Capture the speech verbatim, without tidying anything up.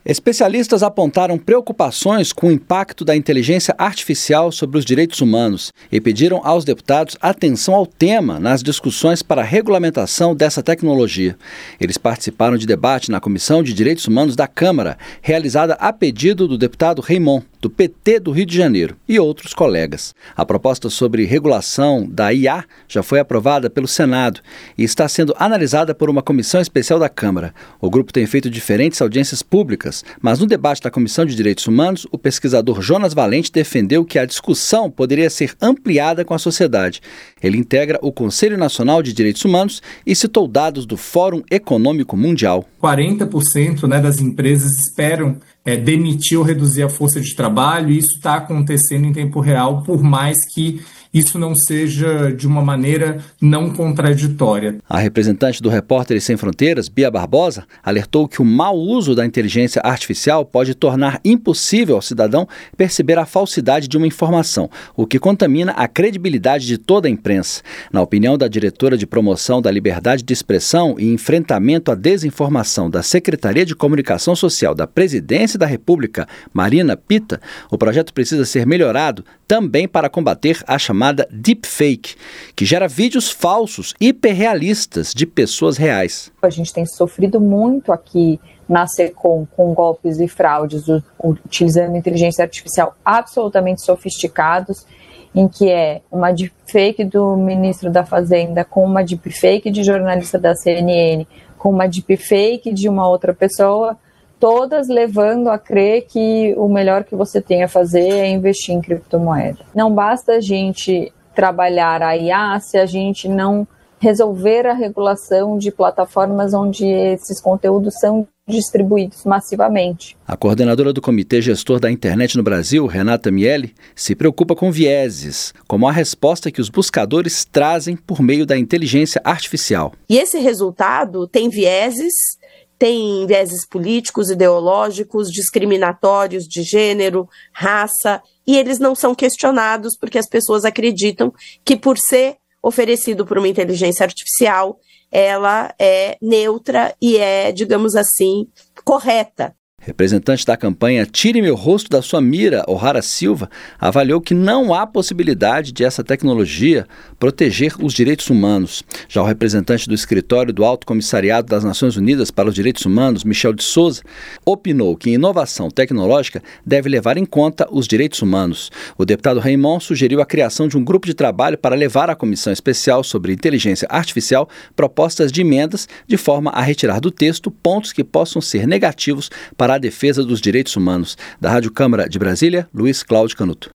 Especialistas apontaram preocupações com o impacto da inteligência artificial sobre os direitos humanos e pediram aos deputados atenção ao tema nas discussões para a regulamentação dessa tecnologia. Eles participaram de debate na Comissão de Direitos Humanos da Câmara, realizada a pedido do deputado Raymond, do P T do Rio de Janeiro, e outros colegas. A proposta sobre regulação da I A já foi aprovada pelo Senado e está sendo analisada por uma comissão especial da Câmara. O grupo tem feito diferentes audiências públicas, mas no debate da Comissão de Direitos Humanos, o pesquisador Jonas Valente defendeu que a discussão poderia ser ampliada com a sociedade. Ele integra o Conselho Nacional de Direitos Humanos e citou dados do Fórum Econômico Mundial. quarenta por cento né, das empresas esperam é, demitir ou reduzir a força de trabalho, e isso está acontecendo em tempo real, por mais que isso não seja de uma maneira não contraditória. A representante do Repórteres Sem Fronteiras, Bia Barbosa, alertou que o mau uso da inteligência artificial pode tornar impossível ao cidadão perceber a falsidade de uma informação, o que contamina a credibilidade de toda a imprensa. Na opinião da diretora de Promoção da Liberdade de Expressão e Enfrentamento à Desinformação da Secretaria de Comunicação Social da Presidência da República, Marina Pita, o projeto precisa ser melhorado também para combater a chamada deepfake, que gera vídeos falsos, hiperrealistas de pessoas reais. A gente tem sofrido muito aqui na SECOM com golpes e fraudes utilizando inteligência artificial absolutamente sofisticados, em que é uma deepfake do ministro da Fazenda com uma deepfake de jornalista da C N N, com uma deepfake de uma outra pessoa, todas levando a crer que o melhor que você tem a fazer é investir em criptomoeda. Não basta a gente trabalhar a I A se a gente não resolver a regulação de plataformas onde esses conteúdos são distribuídos massivamente. A coordenadora do Comitê Gestor da Internet no Brasil, Renata Miele, se preocupa com vieses, como a resposta que os buscadores trazem por meio da inteligência artificial. E esse resultado tem vieses, tem vieses políticos, ideológicos, discriminatórios de gênero, raça, e eles não são questionados porque as pessoas acreditam que, por ser oferecido por uma inteligência artificial, ela é neutra e é, digamos assim, correta. Representante da campanha Tire Meu Rosto da Sua Mira, O'Hara Silva, avaliou que não há possibilidade de essa tecnologia proteger os direitos humanos. Já o representante do escritório do Alto Comissariado das Nações Unidas para os Direitos Humanos, Michel de Souza, opinou que inovação tecnológica deve levar em conta os direitos humanos. O deputado Raymond sugeriu a criação de um grupo de trabalho para levar à Comissão Especial sobre Inteligência Artificial propostas de emendas de forma a retirar do texto pontos que possam ser negativos para a defesa dos direitos humanos. Da Rádio Câmara de Brasília, Luiz Cláudio Canuto.